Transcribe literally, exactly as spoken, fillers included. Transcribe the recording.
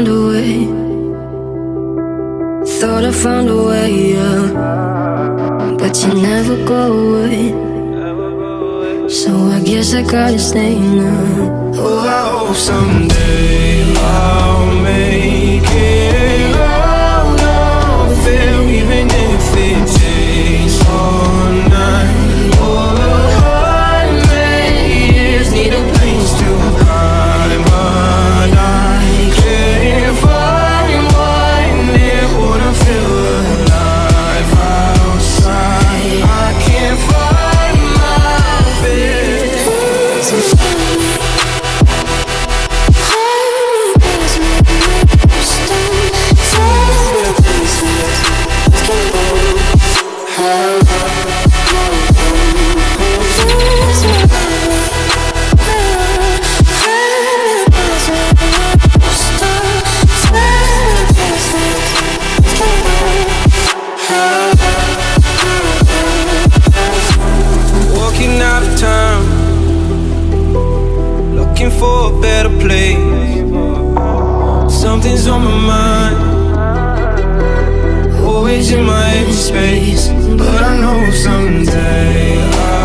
find a way. Thought I found a way, yeah. But you never go away. So I guess I gotta stay now. Oh, I hope someday I'll make it out of there, even if it takes all night or a hundred years. Need a place to hide, but I can't find one that would feel alive outside. I can't find my bed. Walking out of town, looking for a better place. Something's on my mind, always in my empty space. But I know someday I